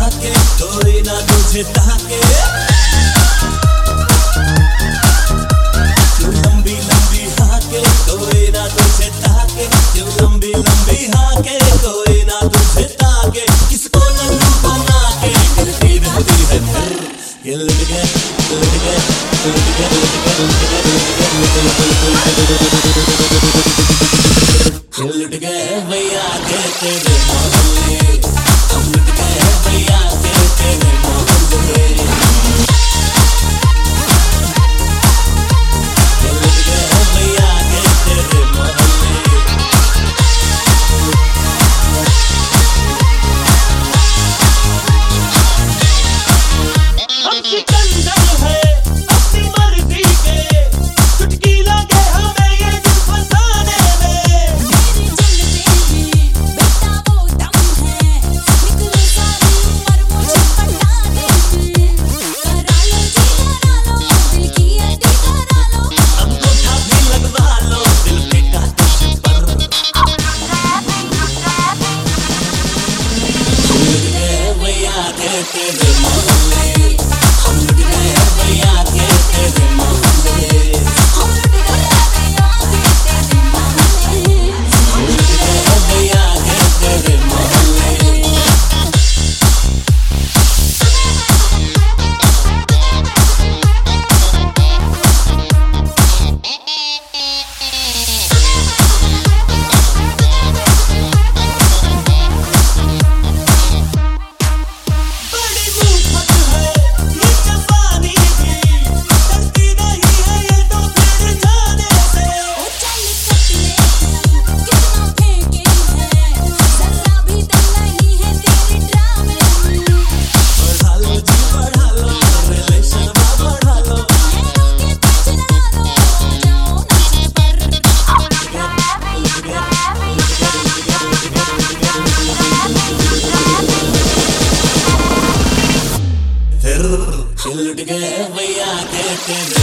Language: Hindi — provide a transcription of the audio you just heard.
ताके, कोई ना तुझे ताके। तू लंबी लंबी हाके, कोई ना तुझे ताके। तू लंबी लंबी हाके, कोई ना तुझे ताके। किसको लल्लू बना के गिरती रहती है फिर। ये लुट गए, लुट गए, लुट गए, लुट गए, लुट गए, लुट गए भैया के तेरे मोहल्ले। हम लुट गए भैया के तेरे मोहल्ले। लुट गए भैया के तेरे मोहल्ले। हम सिकंदर है अपनी मर्जी के, चुटकी लगे हमें ये दिल फसाने में। मेरी जिंदगी में बेटा वो दम है, निकले सारी उम्र मुझे पटाने में। करा लो जी करा लो, दिल की अड्डी करा लो। अंगूठा भी लगवा लो दिल पे का तुझ पर। हम लुट गए भैया के तेरे मोहल्ले। हम लुट गए भैया के तेरे मोहल्ले। हम लुट गए भैया के तेरे मोहल्ले। हम लुट गए भैया के तेरे मोहल्ले। बड़ी मुफ्त है ये जवानी भी, डरती नहीं है ये तो फिर जाने से। ओ चल कतले तू कितना फेंके है, जरा भी दम नहीं है तेरे ड्रामे में। बढ़ा लो जी बढ़ा लो, रिलेशन बढ़ा लो। नैनों के ताज लगा लो, जाओ नाचे पर। फिर लुट गए भैया के तेरे